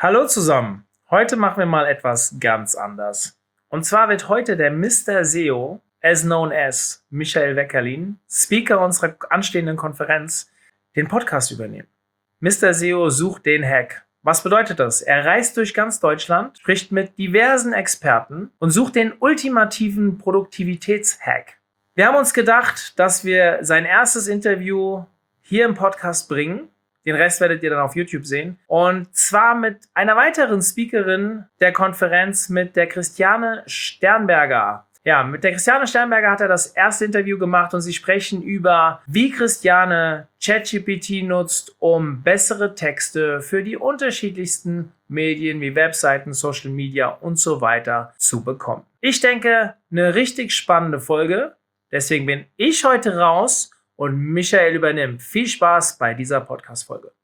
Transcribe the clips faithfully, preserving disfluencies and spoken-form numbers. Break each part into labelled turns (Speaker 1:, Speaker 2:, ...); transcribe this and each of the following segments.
Speaker 1: Hallo zusammen, heute machen wir mal etwas ganz anders. Und zwar wird heute der Mister S E O, as known as Michael Weckerlin, Speaker unserer anstehenden Konferenz, den Podcast übernehmen. Mister S E O sucht den Hack. Was bedeutet das? Er reist durch ganz Deutschland, spricht mit diversen Experten und sucht den ultimativen Produktivitätshack. Wir haben uns gedacht, dass wir sein erstes Interview hier im Podcast bringen. Den Rest werdet ihr dann auf YouTube sehen. Und zwar mit einer weiteren Speakerin der Konferenz, mit der Christiane Sternberger. Ja, mit der Christiane Sternberger hat er das erste Interview gemacht und sie sprechen über, wie Christiane ChatGPT nutzt, um bessere Texte für die unterschiedlichsten Medien wie Webseiten, Social Media und so weiter zu bekommen. Ich denke, eine richtig spannende Folge. Deswegen bin ich heute raus und Michael übernimmt. Viel Spaß bei dieser Podcast-Folge.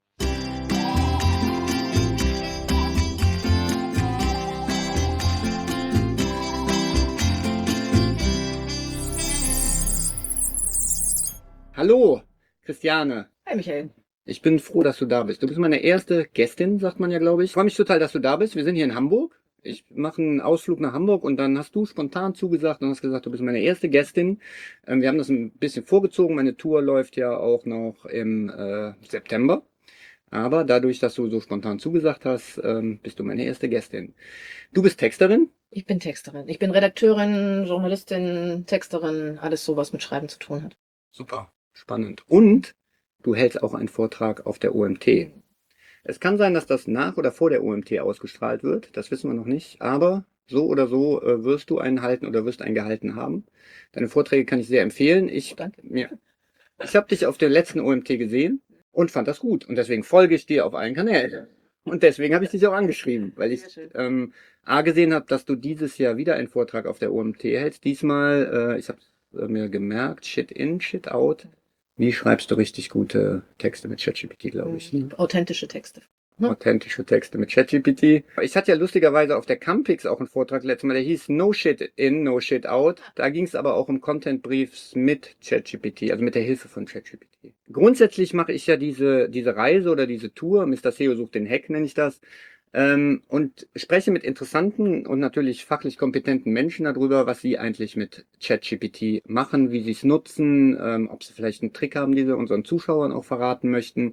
Speaker 2: Hallo, Christiane.
Speaker 3: Hi, Michael.
Speaker 2: Ich bin froh, dass du da bist. Du bist meine erste Gästin, sagt man ja, glaube ich. Ich freue mich total, dass du da bist. Wir sind hier in Hamburg. Ich mache einen Ausflug nach Hamburg und dann hast du spontan zugesagt und hast gesagt, du bist meine erste Gästin. Ähm, wir haben das ein bisschen vorgezogen. Meine Tour läuft ja auch noch im äh, September. Aber dadurch, dass du so spontan zugesagt hast, ähm, bist du meine erste Gästin. Du bist Texterin?
Speaker 3: Ich bin Texterin. Ich bin Redakteurin, Journalistin, Texterin, alles so, was mit Schreiben zu tun hat.
Speaker 2: Super, spannend. Und du hältst auch einen Vortrag auf der O M T. Es kann sein, dass das nach oder vor der O M T ausgestrahlt wird. Das wissen wir noch nicht. Aber so oder so äh, wirst du einen halten oder wirst einen gehalten haben. Deine Vorträge kann ich sehr empfehlen. Ich,
Speaker 3: Danke.
Speaker 2: Ja, ich habe dich auf der letzten O M T gesehen und fand das gut. Und deswegen folge ich dir auf allen Kanälen. Und deswegen habe ich dich auch angeschrieben, weil ich ähm, A gesehen habe, dass du dieses Jahr wieder einen Vortrag auf der O M T hältst. Diesmal, äh, ich habe äh, mir gemerkt, Shit in, Shit out. Wie schreibst du richtig gute Texte mit ChatGPT, glaube ich. Ne?
Speaker 3: Authentische Texte. Hm?
Speaker 2: Authentische Texte mit ChatGPT. Ich hatte ja lustigerweise auf der Campix auch einen Vortrag letztes Mal, der hieß No Shit In, No Shit Out. Da ging es aber auch um Content Briefs mit ChatGPT, also mit der Hilfe von ChatGPT. Grundsätzlich mache ich ja diese, diese Reise oder diese Tour, Mister S E O sucht den Hack, nenne ich das, ähm, und spreche mit interessanten und natürlich fachlich kompetenten Menschen darüber, was sie eigentlich mit ChatGPT machen, wie sie es nutzen, ähm, ob sie vielleicht einen Trick haben, den sie unseren Zuschauern auch verraten möchten.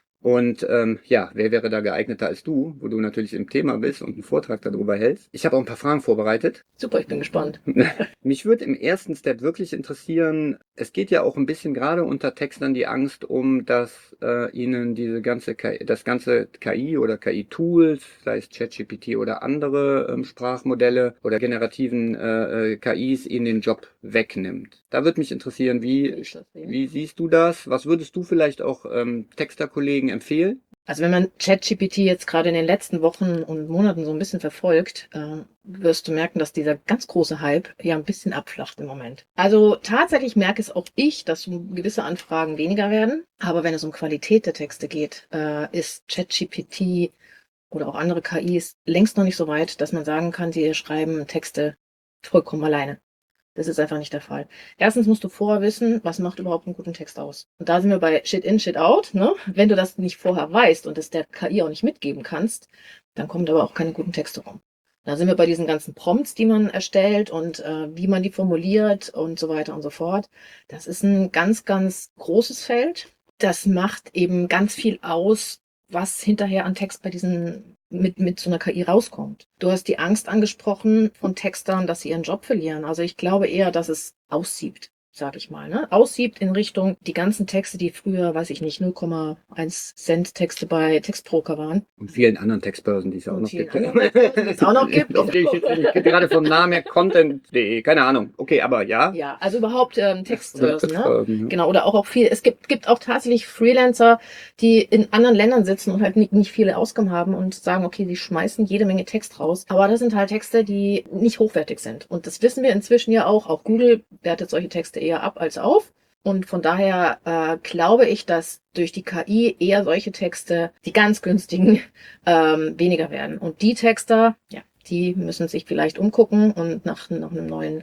Speaker 2: Und ähm, ja, wer wäre da geeigneter als du, wo du natürlich im Thema bist und einen Vortrag darüber hältst. Ich habe auch ein paar Fragen vorbereitet.
Speaker 3: Super, ich bin gespannt.
Speaker 2: Mich würde im ersten Step wirklich interessieren, es geht ja auch ein bisschen gerade unter Textern die Angst um, dass äh, ihnen diese ganze K I, das ganze K I oder K I-Tools, sei es ChatGPT oder andere ähm, Sprachmodelle oder generativen äh, K Is, ihnen den Job wegnimmt. Da würde mich interessieren, wie, wie siehst du das? Was würdest du vielleicht auch ähm, Texterkollegen empfehlen?
Speaker 3: Also wenn man ChatGPT jetzt gerade in den letzten Wochen und Monaten so ein bisschen verfolgt, äh, wirst du merken, dass dieser ganz große Hype ja ein bisschen abflacht im Moment. Also tatsächlich merke es auch ich, dass gewisse Anfragen weniger werden. Aber wenn es um Qualität der Texte geht, äh, ist ChatGPT oder auch andere K Is längst noch nicht so weit, dass man sagen kann, sie schreiben Texte vollkommen alleine. Das ist einfach nicht der Fall. Erstens musst du vorher wissen, was macht überhaupt einen guten Text aus. Und da sind wir bei Shit in, Shit out. Ne? Wenn du das nicht vorher weißt und es der K I auch nicht mitgeben kannst, dann kommen aber auch keine guten Texte rum. Da sind wir bei diesen ganzen Prompts, die man erstellt und äh, wie man die formuliert und so weiter und so fort. Das ist ein ganz, ganz großes Feld. Das macht eben ganz viel aus, was hinterher an Text bei diesen mit, mit so einer K I rauskommt. Du hast die Angst angesprochen von Textern, dass sie ihren Job verlieren. Also ich glaube eher, dass es aussiebt, sag ich mal. Ne? Aussiebt in Richtung die ganzen Texte, die früher, weiß ich nicht, null Komma eins Cent Texte bei Textbroker waren.
Speaker 2: Und vielen anderen Textbörsen, die es auch
Speaker 3: Und
Speaker 2: noch
Speaker 3: vielen
Speaker 2: gibt.
Speaker 3: anderen Textbörsen, die es auch noch gibt.
Speaker 2: Auf die ich jetzt nicht, gerade vom Namen her Content punkt de, keine Ahnung. Okay, aber ja.
Speaker 3: Ja, also überhaupt ähm, Textbörsen. Ne?
Speaker 2: Textbörsen, ja.
Speaker 3: Genau, oder auch, auch viel. Es gibt, gibt auch tatsächlich Freelancer, die in anderen Ländern sitzen und halt nicht, nicht viele Ausgaben haben und sagen, okay, sie schmeißen jede Menge Text raus. Aber das sind halt Texte, die nicht hochwertig sind. Und das wissen wir inzwischen ja auch. Auch Google wertet solche Texte eher ab als auf. Und von daher äh, glaube ich, dass durch die K I eher solche Texte, die ganz günstigen, ähm, weniger werden. Und die Texter, ja, die müssen sich vielleicht umgucken und nach, nach einem neuen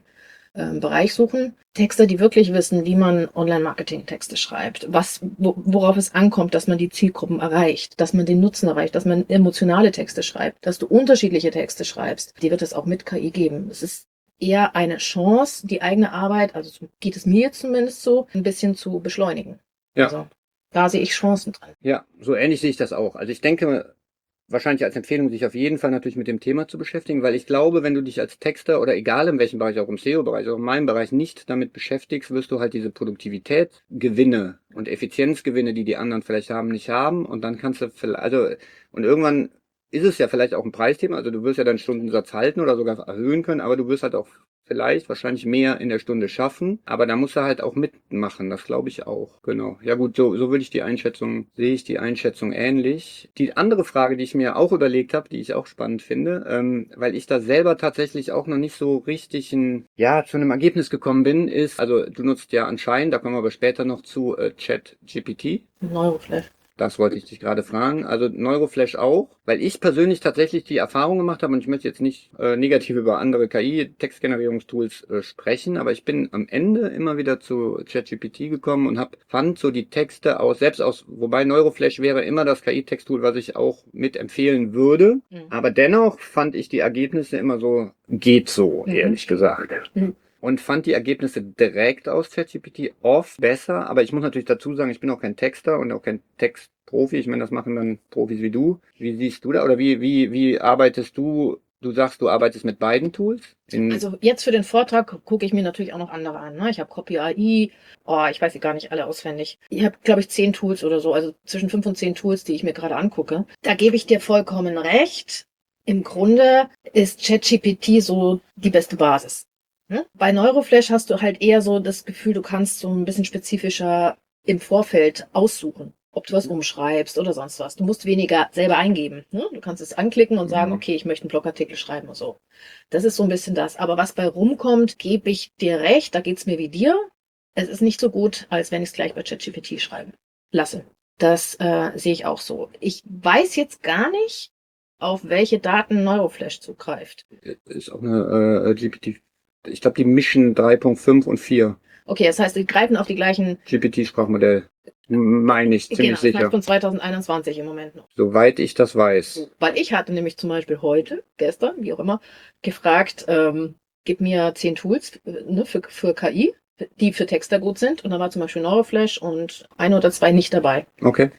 Speaker 3: ähm, Bereich suchen. Texter, die wirklich wissen, wie man Online-Marketing-Texte schreibt, was, wo, worauf es ankommt, dass man die Zielgruppen erreicht, dass man den Nutzen erreicht, dass man emotionale Texte schreibt, dass du unterschiedliche Texte schreibst. Die wird es auch mit K I geben. Es ist eher eine Chance, die eigene Arbeit, also so geht es mir zumindest so, ein bisschen zu beschleunigen.
Speaker 2: Ja.
Speaker 3: Also da sehe ich Chancen drin.
Speaker 2: Ja, so ähnlich sehe ich das auch. Also ich denke, wahrscheinlich als Empfehlung, sich auf jeden Fall natürlich mit dem Thema zu beschäftigen, weil ich glaube, wenn du dich als Texter oder egal in welchem Bereich, auch im S E O-Bereich, auch in meinem Bereich nicht damit beschäftigst, wirst du halt diese Produktivitätsgewinne und Effizienzgewinne, die die anderen vielleicht haben, nicht haben und dann kannst du vielleicht, also, und irgendwann ist es ja vielleicht auch ein Preisthema, also du wirst ja deinen Stundensatz halten oder sogar erhöhen können, aber du wirst halt auch vielleicht wahrscheinlich mehr in der Stunde schaffen, aber da musst du halt auch mitmachen, das glaube ich auch, genau. Ja gut, so, so würde ich die Einschätzung, sehe ich die Einschätzung ähnlich. Die andere Frage, die ich mir auch überlegt habe, die ich auch spannend finde, ähm, weil ich da selber tatsächlich auch noch nicht so richtig ein, ja, zu einem Ergebnis gekommen bin, ist, also du nutzt ja anscheinend, da kommen wir aber später noch zu, äh, ChatGPT.
Speaker 3: Neuroflash.
Speaker 2: Das wollte ich dich gerade fragen. Also Neuroflash auch, weil ich persönlich tatsächlich die Erfahrung gemacht habe und ich möchte jetzt nicht äh, negativ über andere K I-Textgenerierungstools äh, sprechen, aber ich bin am Ende immer wieder zu ChatGPT gekommen und hab, fand so die Texte aus, selbst aus, wobei Neuroflash wäre immer das K I-Texttool, was ich auch mit empfehlen würde,
Speaker 3: Mhm.
Speaker 2: aber dennoch fand ich die Ergebnisse immer so, geht so,
Speaker 3: Mhm.
Speaker 2: ehrlich gesagt.
Speaker 3: Mhm.
Speaker 2: Und fand die Ergebnisse direkt aus ChatGPT oft besser. Aber ich muss natürlich dazu sagen, ich bin auch kein Texter und auch kein Textprofi. Ich meine, das machen dann Profis wie du. Wie siehst du da oder wie, wie, wie arbeitest du? Du sagst, du arbeitest mit beiden Tools? In
Speaker 3: Also jetzt für den Vortrag gucke ich mir natürlich auch noch andere an. Ne? Ich habe Copy A I, oh, ich weiß sie gar nicht alle auswendig. Ich habe, glaube ich, zehn Tools oder so, also zwischen fünf und zehn Tools, die ich mir gerade angucke. Da gebe ich dir vollkommen recht. Im Grunde ist ChatGPT so die beste Basis. Ne? Bei Neuroflash hast du halt eher so das Gefühl, du kannst so ein bisschen spezifischer im Vorfeld aussuchen, ob du was umschreibst oder sonst was. Du musst weniger selber eingeben. Ne? Du kannst es anklicken und sagen,
Speaker 2: Mhm.
Speaker 3: okay, ich möchte einen Blogartikel schreiben und so. Das ist so ein bisschen das. Aber was bei rumkommt, gebe ich dir recht, da geht's mir wie dir. Es ist nicht so gut, als wenn ich es gleich bei ChatGPT schreiben lasse. Das äh, sehe ich auch so. Ich weiß jetzt gar nicht, auf welche Daten Neuroflash zugreift.
Speaker 2: ist auch eine äh, G P T. Ich glaube, die mischen drei Punkt fünf und vier.
Speaker 3: Okay, das heißt, sie greifen auf die gleichen,
Speaker 2: G P T-Sprachmodell. Meine ich
Speaker 3: genau,
Speaker 2: ziemlich
Speaker 3: das heißt
Speaker 2: sicher.
Speaker 3: von zwanzig einundzwanzig im Moment noch.
Speaker 2: Soweit ich das weiß.
Speaker 3: So, weil ich hatte nämlich zum Beispiel heute, gestern, wie auch immer, gefragt, ähm, gib mir zehn Tools äh, ne, für, für K I, die für Texter gut sind. Und da war zum Beispiel Neuroflash und ein oder zwei nicht dabei.
Speaker 2: Okay.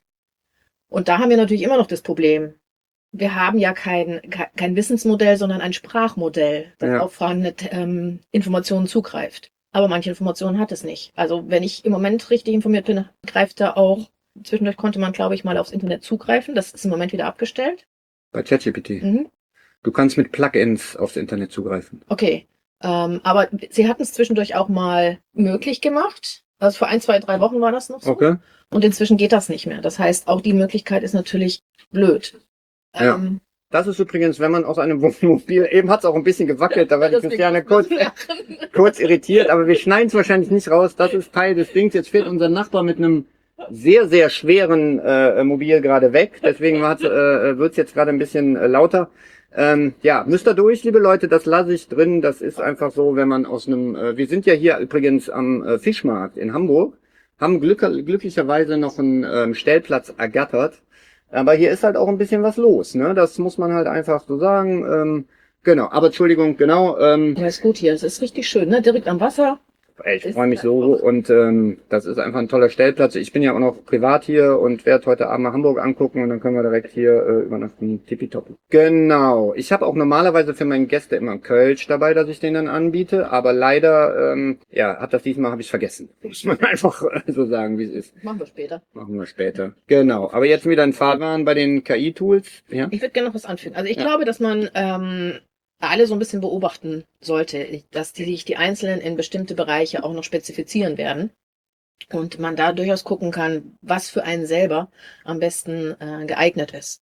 Speaker 3: Und da haben wir natürlich immer noch das Problem. Wir haben ja kein, kein Wissensmodell, sondern ein Sprachmodell, das
Speaker 2: Ja.
Speaker 3: auf vorhandene ähm, Informationen zugreift. Aber manche Informationen hat es nicht. Also wenn ich im Moment richtig informiert bin, greift da auch, zwischendurch konnte man, glaube ich, mal aufs Internet zugreifen. Das ist im Moment wieder abgestellt.
Speaker 2: Bei ChatGPT.
Speaker 3: Mhm.
Speaker 2: Du kannst mit Plugins aufs Internet zugreifen.
Speaker 3: Okay. Ähm, aber sie hatten es zwischendurch auch mal möglich gemacht. Also vor ein, zwei, drei Wochen war das noch so.
Speaker 2: Okay.
Speaker 3: Und inzwischen geht das nicht mehr. Das heißt, auch die Möglichkeit ist natürlich blöd.
Speaker 2: Ja.
Speaker 3: Ähm,
Speaker 2: Das ist übrigens, wenn man aus einem Wohnmobil, eben hat es auch ein bisschen gewackelt, da war die
Speaker 3: deswegen
Speaker 2: Christiane
Speaker 3: muss
Speaker 2: kurz,
Speaker 3: man lachen.
Speaker 2: kurz irritiert, aber wir schneiden es wahrscheinlich nicht raus. Das ist Teil des Dings. Jetzt fährt unser Nachbar mit einem sehr, sehr schweren äh, Mobil gerade weg. Deswegen äh, wird es jetzt gerade ein bisschen äh, lauter. Ähm, ja, müsst ihr durch, liebe Leute, das lasse ich drin. Das ist einfach so, wenn man aus einem, äh, wir sind ja hier übrigens am äh, Fischmarkt in Hamburg, haben glück glücklicherweise noch einen ähm, Stellplatz ergattert. Aber hier ist halt auch ein bisschen was los, ne? Das muss man halt einfach so sagen. Ähm, genau, aber Entschuldigung, genau. Ähm,
Speaker 3: Ja, ist gut hier. Es ist richtig schön, ne? Direkt am Wasser.
Speaker 2: ey, ich
Speaker 3: Ist
Speaker 2: freue mich so
Speaker 3: einfach-
Speaker 2: und ähm, das ist einfach ein toller Stellplatz. Ich bin ja auch noch privat hier und werde heute Abend mal Hamburg angucken und dann können wir direkt hier äh, übernachten. Tippitoppi. Genau. Ich habe auch normalerweise für meine Gäste immer einen Kölsch dabei, dass ich den dann anbiete, aber leider, ähm, ja, hat das diesmal habe ich vergessen. Muss man einfach äh, so sagen, wie es ist.
Speaker 3: Machen wir später.
Speaker 2: Machen wir später. Genau. Aber jetzt wieder ein Fahrradfahren bei den K I-Tools. Ja.
Speaker 3: Ich würde gerne noch was anfügen. Also ich
Speaker 2: Ja.
Speaker 3: glaube, dass man ähm, alle so ein bisschen beobachten sollte, dass die sich die Einzelnen in bestimmte Bereiche auch noch spezifizieren werden. Und man da durchaus gucken kann, was für einen selber am besten äh, geeignet ist.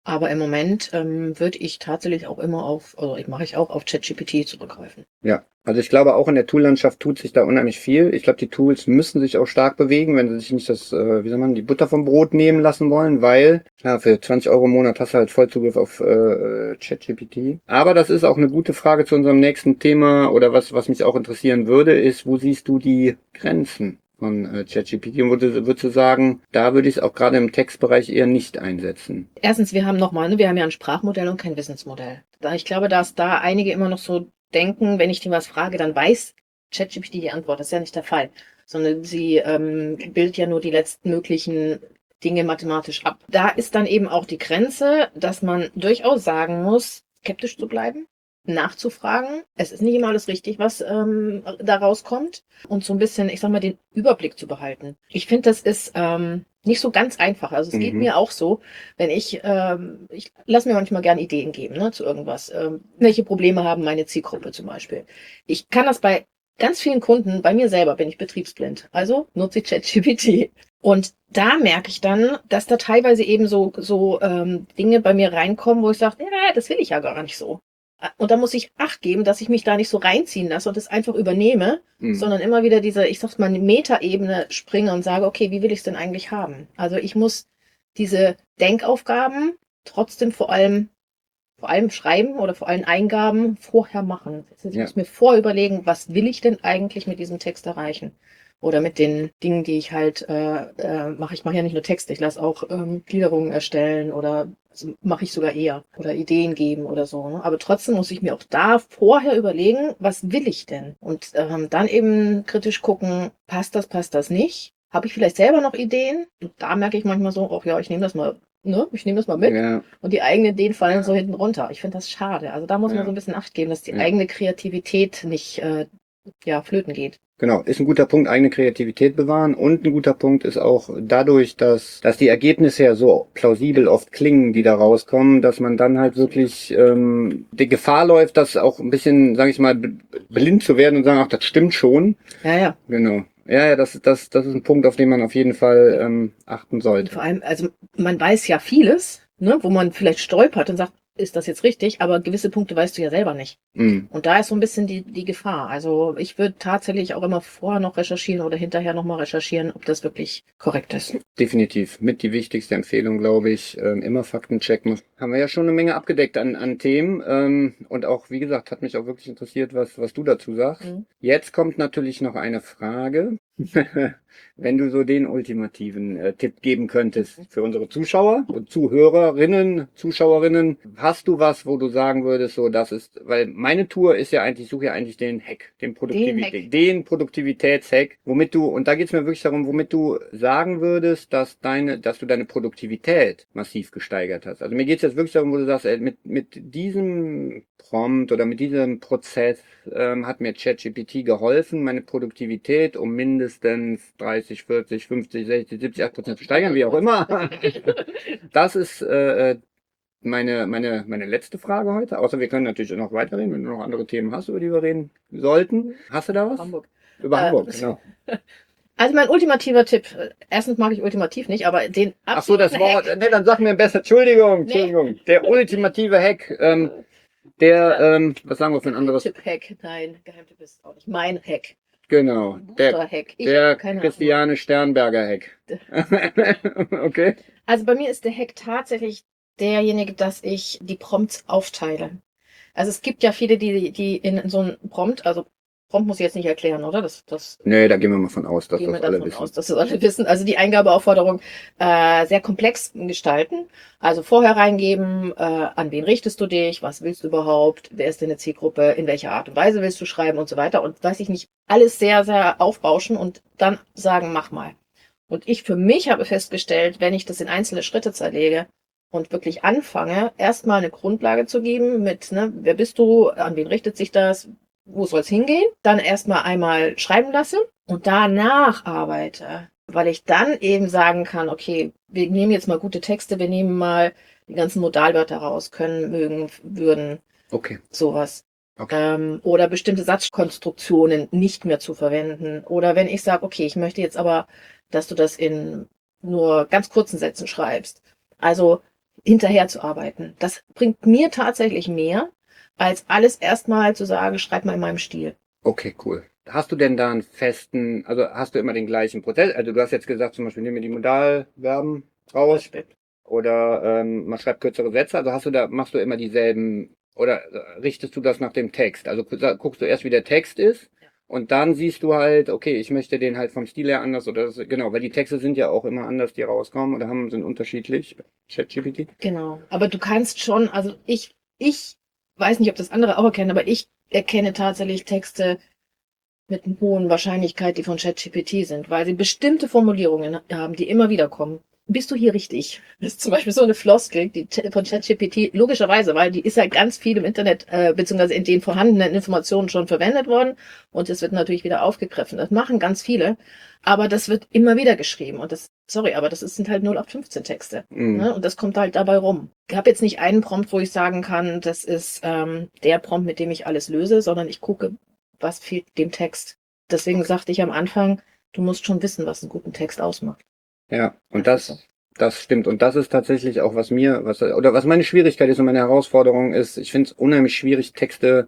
Speaker 3: Aber im Moment ähm, würde ich tatsächlich auch immer auf, also ich mache ich auch auf ChatGPT zurückgreifen.
Speaker 2: Ja, also ich glaube auch in der Toollandschaft tut sich da unheimlich viel. Ich glaube, die Tools müssen sich auch stark bewegen, wenn sie sich nicht das, äh, wie soll man, die Butter vom Brot nehmen lassen wollen, weil, ja, für zwanzig Euro im Monat hast du halt Vollzugriff auf äh, ChatGPT. Aber das ist auch eine gute Frage zu unserem nächsten Thema oder was, was mich auch interessieren würde, ist, wo siehst du die Grenzen von äh, ChatGPT und würde, würdest du sagen, da würde ich es auch gerade im Textbereich eher nicht einsetzen?
Speaker 3: Erstens, wir haben nochmal, ne, wir haben ja ein Sprachmodell und kein Wissensmodell. Da, ich glaube, dass da einige immer noch so denken, wenn ich dir was frage, dann weiß ChatGPT die Antwort. Das ist ja nicht der Fall, sondern sie ähm, bildet ja nur die letzten möglichen Dinge mathematisch ab. Da ist dann eben auch die Grenze, dass man durchaus sagen muss, skeptisch zu bleiben, nachzufragen. Es ist nicht immer alles richtig, was ähm, da rauskommt. Und so ein bisschen, ich sag mal, den Überblick zu behalten. Ich finde, das ist ähm, nicht so ganz einfach. Also es geht
Speaker 2: Mhm.
Speaker 3: mir auch so, wenn ich, ähm, ich lasse mir manchmal gerne Ideen geben, ne, zu irgendwas. Ähm, welche Probleme haben meine Zielgruppe zum Beispiel? Ich kann das bei ganz vielen Kunden, bei mir selber bin ich betriebsblind. Also nutze ich ChatGPT. Und da merke ich dann, dass da teilweise eben so, so ähm, Dinge bei mir reinkommen, wo ich sage, ja, das will ich ja gar nicht so. Und da muss ich Acht geben, dass ich mich da nicht so reinziehen lasse und es einfach übernehme,
Speaker 2: Mhm.
Speaker 3: sondern immer wieder diese, ich sag's mal, eine Metaebene springe und sage, okay, wie will ich es denn eigentlich haben? Also ich muss diese Denkaufgaben trotzdem vor allem, vor allem schreiben oder vor allem Eingaben vorher machen. Das heißt, ich
Speaker 2: Ja.
Speaker 3: muss mir vorüberlegen, was will ich denn eigentlich mit diesem Text erreichen? Oder mit den Dingen, die ich halt äh, äh, mache. Ich mache ja nicht nur Texte, ich lasse auch ähm, Gliederungen erstellen oder also mache ich sogar eher oder Ideen geben oder so. Ne? Aber trotzdem muss ich mir auch da vorher überlegen, was will ich denn? Und ähm, dann eben kritisch gucken, passt das, passt das nicht? Habe ich vielleicht selber noch Ideen? Und da merke ich manchmal so, ach ja, ich nehme das mal, ne? Ich nehme das mal mit.
Speaker 2: Ja,
Speaker 3: Und die eigenen Ideen fallen so hinten runter. Ich finde das schade. Also da muss man
Speaker 2: Ja.
Speaker 3: so ein bisschen Acht geben, dass die
Speaker 2: Ja.
Speaker 3: eigene Kreativität nicht äh, ja, flöten geht.
Speaker 2: Genau, ist ein guter Punkt, eigene Kreativität bewahren, und ein guter Punkt ist auch dadurch, dass, dass die Ergebnisse ja so plausibel oft klingen, die da rauskommen, dass man dann halt wirklich ähm, die Gefahr läuft, das auch ein bisschen, sage ich mal, b- blind zu werden und sagen, ach, das stimmt schon.
Speaker 3: Ja, ja.
Speaker 2: Genau. Ja, ja, das, das, das ist ein Punkt, auf den man auf jeden Fall ähm, achten
Speaker 3: Und
Speaker 2: sollte.
Speaker 3: vor allem, also man weiß ja vieles, ne, wo man vielleicht stolpert und sagt, ist das jetzt richtig? Aber gewisse Punkte weißt du ja selber nicht.
Speaker 2: Mhm.
Speaker 3: Und da ist so ein bisschen die, die Gefahr. Also ich würde tatsächlich auch immer vorher noch recherchieren oder hinterher nochmal recherchieren, ob das wirklich korrekt ist.
Speaker 2: Definitiv. Mit die wichtigste Empfehlung, glaube ich. Ähm, immer Fakten checken. Haben wir ja schon eine Menge abgedeckt an, an Themen. Ähm, und auch, wie gesagt, hat mich auch wirklich interessiert, was, was du dazu sagst.
Speaker 3: Mhm.
Speaker 2: Jetzt kommt natürlich noch eine Frage. Wenn du so den ultimativen äh, Tipp geben könntest für unsere Zuschauer und Zuhörerinnen, Zuschauerinnen, hast du was, wo du sagen würdest, so das ist, weil meine Tour ist ja eigentlich, ich suche ja eigentlich den Hack, den Produktivität,
Speaker 3: Hack.
Speaker 2: den Produktivitätshack, womit du, und da geht es mir wirklich darum, womit du sagen würdest, dass deine, dass du deine Produktivität massiv gesteigert hast. Also mir geht es jetzt wirklich darum, wo du sagst, ey, mit, mit diesem Prompt oder mit diesem Prozess ähm, hat mir ChatGPT geholfen, meine Produktivität um mindestens dreißig, vierzig, fünfzig, sechzig, siebzig, achtzig Prozent zu steigern, wie auch immer. Das ist äh, meine, meine, meine letzte Frage heute. Außer wir können natürlich noch weiterreden, wenn du noch andere Themen hast, über die wir reden sollten. Hast du da was?
Speaker 3: Hamburg.
Speaker 2: Über
Speaker 3: Äh,
Speaker 2: Hamburg, genau.
Speaker 3: Also mein ultimativer Tipp, äh, erstens mag ich ultimativ nicht, aber den
Speaker 2: Ach so, das
Speaker 3: absoluten
Speaker 2: Wort.
Speaker 3: Hack,
Speaker 2: Nee, dann sag mir besser. Entschuldigung,
Speaker 3: Nee.
Speaker 2: Entschuldigung. Der ultimative Hack. Ähm, der, ähm, was sagen wir für ein anderes?
Speaker 3: Tipp-Hack, nein, Geheimtipp ist auch nicht mein Hack.
Speaker 2: Genau. Der,
Speaker 3: Booster-Hack. Ich
Speaker 2: der
Speaker 3: habe keine Ahnung.
Speaker 2: Christiane Sternberger Hack. Okay.
Speaker 3: Also bei mir ist der Hack tatsächlich derjenige, dass ich die Prompts aufteile. Also es gibt ja viele, die, die in so einem Prompt, also Prompt muss ich jetzt nicht erklären, oder? Das, das
Speaker 2: Nee, da gehen wir mal von aus, dass
Speaker 3: gehen wir
Speaker 2: das alle
Speaker 3: davon
Speaker 2: wissen.
Speaker 3: aus, dass das alle wissen. Also die Eingabeaufforderung äh, sehr komplex gestalten. Also vorher reingeben, äh, an wen richtest du dich, was willst du überhaupt, wer ist deine Zielgruppe, in welcher Art und Weise willst du schreiben und so weiter. Und weiß ich nicht, alles sehr, sehr aufbauschen und dann sagen, mach mal. Und ich für mich habe festgestellt, wenn ich das in einzelne Schritte zerlege und wirklich anfange, erstmal eine Grundlage zu geben mit, ne, wer bist du, an wen richtet sich das, wo soll es hingehen, dann erstmal einmal schreiben lasse und danach arbeite, weil ich dann eben sagen kann, okay, wir nehmen jetzt mal gute Texte, wir nehmen mal die ganzen Modalwörter raus, können, mögen, würden,
Speaker 2: Okay.
Speaker 3: sowas.
Speaker 2: Okay.
Speaker 3: Ähm, oder bestimmte Satzkonstruktionen nicht mehr zu verwenden. Oder wenn ich sage, okay, ich möchte jetzt aber, dass du das in nur ganz kurzen Sätzen schreibst. Also hinterher zu arbeiten. Das bringt mir tatsächlich mehr, als alles erstmal zu sagen, schreib mal in meinem Stil.
Speaker 2: Okay, cool. Hast du denn da einen festen, also hast du immer den gleichen Prozess? Also du hast jetzt gesagt, zum Beispiel, nehmen wir die Modalverben raus oder ähm, man schreibt kürzere Sätze. Also hast du da, machst du immer dieselben oder richtest du das nach dem Text? Also gu- guckst du erst, wie der Text ist
Speaker 3: Ja.
Speaker 2: und dann siehst du halt, okay, ich möchte den halt vom Stil her anders oder das, genau, weil die Texte sind ja auch immer anders, die rauskommen oder haben, sind unterschiedlich. ChatGPT.
Speaker 3: Genau. Aber du kannst schon, also ich, ich weiß nicht, ob das andere auch erkennen, aber ich erkenne tatsächlich Texte mit einer hohen Wahrscheinlichkeit, die von ChatGPT sind, weil sie bestimmte Formulierungen haben, die immer wieder kommen. Bist du hier richtig? Das ist zum Beispiel so eine Floskel, die Ch- von ChatGPT, logischerweise, weil die ist ja ganz viel im Internet, äh, beziehungsweise in den vorhandenen Informationen schon verwendet worden und es wird natürlich wieder aufgegriffen. Das machen ganz viele, aber das wird immer wieder geschrieben und das, sorry, aber das sind halt null acht fünfzehn Texte.
Speaker 2: Mhm.
Speaker 3: Ne? Und das kommt halt dabei rum. Ich habe jetzt nicht einen Prompt, wo ich sagen kann, das ist ähm, der Prompt, mit dem ich alles löse, sondern ich gucke, was fehlt dem Text. Deswegen sagte ich am Anfang, du musst schon wissen, was einen guten Text ausmacht.
Speaker 2: Ja, und
Speaker 3: Das ist
Speaker 2: das, das stimmt. Und das ist tatsächlich auch, was mir, was, oder was meine Schwierigkeit ist und meine Herausforderung ist, ich finde es unheimlich schwierig, Texte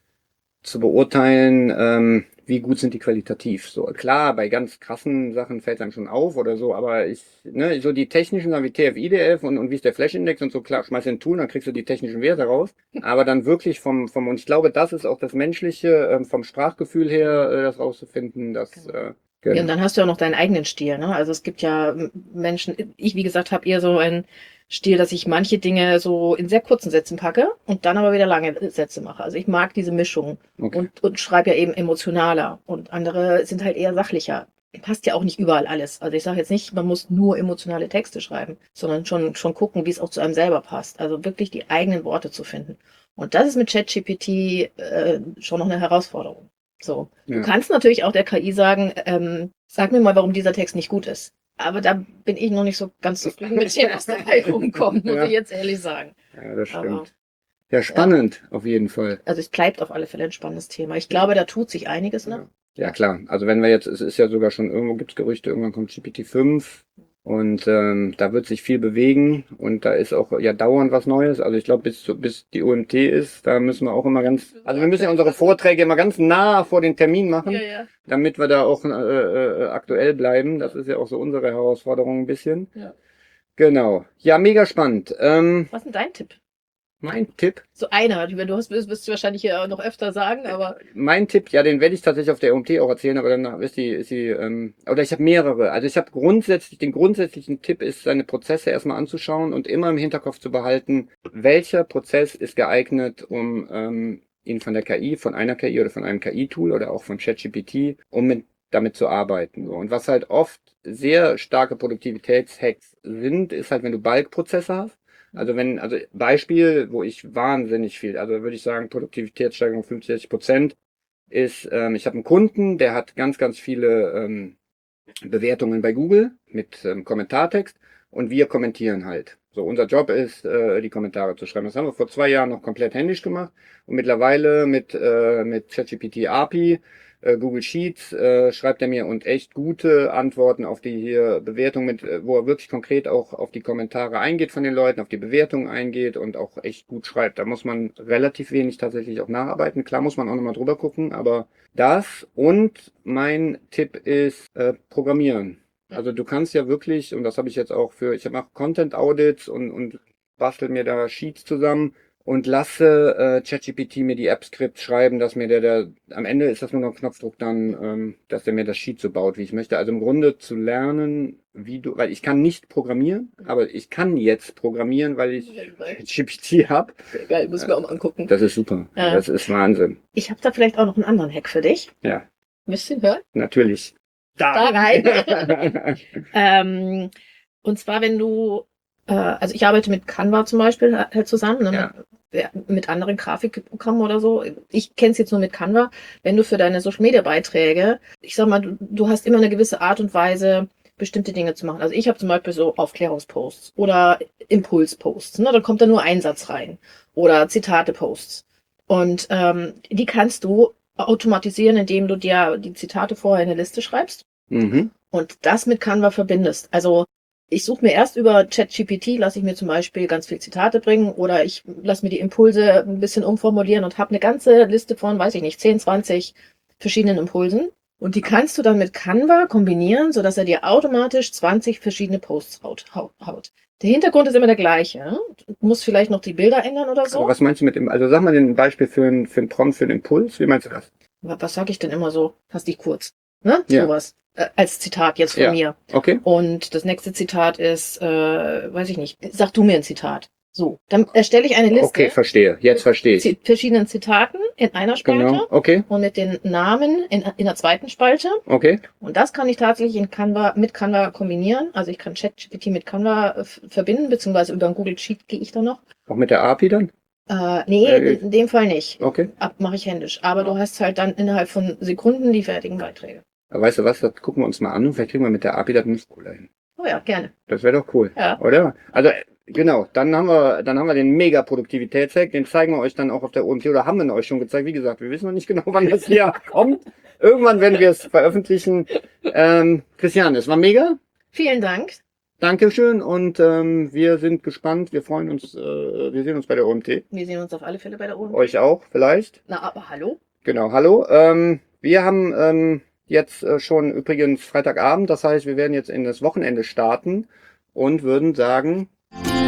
Speaker 2: zu beurteilen, ähm, wie gut sind die qualitativ. So, klar, bei ganz krassen Sachen fällt einem schon auf oder so, aber ich, ne, so die technischen Sachen wie T F I D F und, und wie ist der Flash-Index und so, klar, schmeiß in ein Tool, dann kriegst du die technischen Werte raus. Aber dann wirklich vom, vom, und ich glaube, das ist auch das Menschliche, ähm, vom Sprachgefühl her, äh, das rauszufinden, das,
Speaker 3: Genau.
Speaker 2: äh,
Speaker 3: Ja, und
Speaker 2: genau.
Speaker 3: dann hast du ja noch deinen eigenen Stil, ne? Also es gibt ja m- Menschen, ich wie gesagt habe eher so einen Stil, dass ich manche Dinge so in sehr kurzen Sätzen packe und dann aber wieder lange Sätze mache. Also ich mag diese Mischung
Speaker 2: Okay.
Speaker 3: und, und schreibe ja eben emotionaler und andere sind halt eher sachlicher. Passt ja auch nicht überall alles. Also ich sage jetzt nicht, man muss nur emotionale Texte schreiben, sondern schon, schon gucken, wie es auch zu einem selber passt. Also wirklich die eigenen Worte zu finden. Und das ist mit ChatGPT äh, schon noch eine Herausforderung. So. Du
Speaker 2: Ja.
Speaker 3: kannst natürlich auch der K I sagen, ähm, sag mir mal, warum dieser Text nicht gut ist. Aber da bin ich noch nicht so ganz zufrieden mit dem, was dabei rumkommt, muss
Speaker 2: Ja.
Speaker 3: ich jetzt ehrlich sagen.
Speaker 2: Ja, das stimmt.
Speaker 3: Aber,
Speaker 2: Ja, spannend, auf jeden Fall.
Speaker 3: also es bleibt auf alle Fälle ein spannendes Thema. Ich glaube, da tut sich einiges noch.
Speaker 2: Ja. Ja, klar. Also wenn wir jetzt, es ist ja sogar schon, irgendwo gibt's Gerüchte, irgendwann kommt G P T fünf und ähm, da wird sich viel bewegen und da ist auch ja dauernd was Neues. Also ich glaube, bis zu, bis die O M T ist, da müssen wir auch immer ganz, also wir müssen ja unsere Vorträge immer ganz nah vor den Termin machen,
Speaker 3: Ja, ja.
Speaker 2: damit wir da auch äh, äh, aktuell bleiben. Das ist ja auch so unsere Herausforderung ein bisschen.
Speaker 3: Ja.
Speaker 2: Genau. Ja, mega spannend. Ähm,
Speaker 3: Was ist denn dein Tipp?
Speaker 2: mein Tipp.
Speaker 3: So einer, du hast, wirst, wirst du wahrscheinlich hier noch öfter sagen, aber
Speaker 2: Mein Tipp, ja, den werde ich tatsächlich auf der O M T auch erzählen, aber dann ist die, ist die, ähm, oder ich habe mehrere. Also ich habe grundsätzlich, den grundsätzlichen Tipp ist, seine Prozesse erstmal anzuschauen und immer im Hinterkopf zu behalten, welcher Prozess ist geeignet, um ähm, ihn von der K I, von einer K I oder von einem K I-Tool oder auch von ChatGPT, um mit, damit zu arbeiten. So. Und was halt oft sehr starke Produktivitätshacks sind, ist halt, wenn du Bulk-Prozesse hast. Also wenn, also Beispiel, wo ich wahnsinnig viel, also würde ich sagen, Produktivitätssteigerung fünfzig, sechzig Prozent ist, ähm, ich habe einen Kunden, der hat ganz, ganz viele ähm, Bewertungen bei Google mit ähm, Kommentartext und wir kommentieren halt. So, unser Job ist, äh, die Kommentare zu schreiben. Das haben wir vor zwei Jahren noch komplett händisch gemacht und mittlerweile mit, äh, mit ChatGPT A P I, äh, Google Sheets, äh, schreibt er mir und echt gute Antworten auf die hier Bewertung mit, äh, wo er wirklich konkret auch auf die Kommentare eingeht von den Leuten, auf die Bewertungen eingeht und auch echt gut schreibt. Da muss man relativ wenig tatsächlich auch nacharbeiten. Klar muss man auch nochmal drüber gucken, aber das und mein Tipp ist äh, Programmieren. Also du kannst ja wirklich, und das habe ich jetzt auch für, ich mache Content Audits und, und bastel mir da Sheets zusammen und lasse äh, ChatGPT mir die App-Scripts schreiben, dass mir der, der, am Ende ist das nur noch ein Knopfdruck dann, ähm, dass der mir das Sheet so baut, wie ich möchte. Also im Grunde zu lernen, wie du, weil ich kann nicht programmieren, aber ich kann jetzt programmieren, weil ich ChatGPT habe.
Speaker 3: geil, muss ich mir auch mal angucken.
Speaker 2: Das ist super.
Speaker 3: Ja.
Speaker 2: Das ist Wahnsinn.
Speaker 3: Ich habe da vielleicht auch noch einen anderen Hack für dich.
Speaker 2: Ja,
Speaker 3: Müsst ihr hören?
Speaker 2: natürlich.
Speaker 3: Da rein. ähm, und zwar, wenn du, äh, also ich arbeite mit Canva zum Beispiel halt zusammen, ne,
Speaker 2: Ja.
Speaker 3: mit, mit anderen Grafikprogrammen oder so. Ich kenne es jetzt nur mit Canva. Wenn du für deine Social-Media-Beiträge, ich sag mal, du, du hast immer eine gewisse Art und Weise, bestimmte Dinge zu machen. Also ich habe zum Beispiel so Aufklärungsposts oder Impulsposts. Ne? Da kommt da nur ein Satz rein. Oder Zitate-Posts. Und ähm, die kannst du automatisieren, indem du dir die Zitate vorher in eine Liste schreibst
Speaker 2: Mhm.
Speaker 3: und das mit Canva verbindest. Also Ich suche mir erst über ChatGPT, lasse ich mir zum Beispiel ganz viele Zitate bringen oder ich lasse mir die Impulse ein bisschen umformulieren und habe eine ganze Liste von, weiß ich nicht, zehn, zwanzig verschiedenen Impulsen. Und die kannst du dann mit Canva kombinieren, sodass er dir automatisch zwanzig verschiedene Posts haut. haut. Der Hintergrund ist immer der gleiche. Du musst vielleicht noch die Bilder ändern oder so.
Speaker 2: Aber was meinst du mit dem, also sag mal ein Beispiel für ein, für ein Prompt, für einen Impuls, wie meinst du das?
Speaker 3: Was sage ich denn immer so? Fass dich kurz. Ne?
Speaker 2: Ja.
Speaker 3: Sowas. Äh, als Zitat jetzt von
Speaker 2: Ja.
Speaker 3: mir.
Speaker 2: Okay.
Speaker 3: Und das nächste Zitat ist, äh, weiß ich nicht, sag du mir ein Zitat. So, dann erstelle ich eine Liste
Speaker 2: Okay, verstehe. Jetzt verstehe ich.
Speaker 3: mit verschiedenen Zitaten in einer Spalte
Speaker 2: Genau. Okay.
Speaker 3: und mit den Namen in, in der zweiten Spalte.
Speaker 2: Okay.
Speaker 3: Und das kann ich tatsächlich in Canva, mit Canva kombinieren. Also ich kann ChatGPT mit Canva äh, verbinden, beziehungsweise über ein Google Sheet gehe ich da noch.
Speaker 2: Auch mit der A P I dann?
Speaker 3: Äh, nee,
Speaker 2: Äh,
Speaker 3: in dem Fall nicht.
Speaker 2: Okay.
Speaker 3: Ab mache ich händisch. Aber du hast halt dann innerhalb von Sekunden die fertigen Beiträge.
Speaker 2: Aber weißt du was, das gucken wir uns mal an und vielleicht kriegen wir mit der A P I das nicht cooler hin.
Speaker 3: Oh ja, gerne.
Speaker 2: Das wäre doch cool.
Speaker 3: Ja.
Speaker 2: Oder? Also, genau, dann haben wir, dann haben wir den mega Produktivitätshack, den zeigen wir euch dann auch auf der O M T oder haben wir ihn euch schon gezeigt. Wie gesagt, wir wissen noch nicht genau, wann das hier kommt. Irgendwann werden wir es veröffentlichen. Ähm, Christian, es war mega.
Speaker 3: Vielen Dank.
Speaker 2: Dankeschön und ähm, wir sind gespannt. Wir freuen uns, äh, wir sehen uns bei der O M T.
Speaker 3: Wir sehen uns auf alle Fälle bei der O M T.
Speaker 2: Euch auch, vielleicht.
Speaker 3: Na, aber hallo?
Speaker 2: Genau, hallo. Ähm, wir haben ähm, jetzt äh, schon übrigens Freitagabend, das heißt, wir werden jetzt in das Wochenende starten und würden sagen,